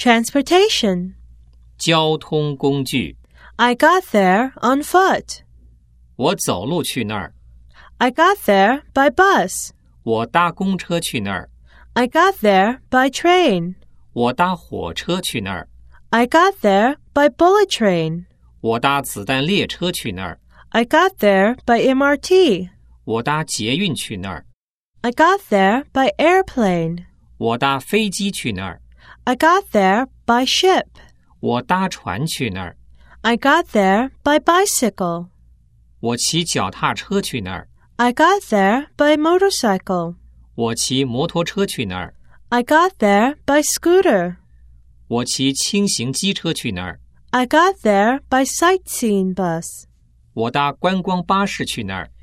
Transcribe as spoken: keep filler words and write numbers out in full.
Transportation. 交通工具。 I got there on foot. 我走路去那儿。 I got there by bus. 我搭公车去那儿。 I got there by train. 我搭火车去那儿。 I got there by bullet train. 我搭子弹列车去那儿。 I got there by M R T. 我搭捷运去那儿。 I got there by airplane. 我搭飞机去那儿。 I got there by ship. 我搭船去那儿。 I got there by bicycle. 我骑脚踏车去那儿。 I got there by motorcycle. 我骑摩托车去那儿。 I got there by scooter. 我骑轻型机车去那儿。 I got there by sightseeing bus. 我搭观光巴士去那儿。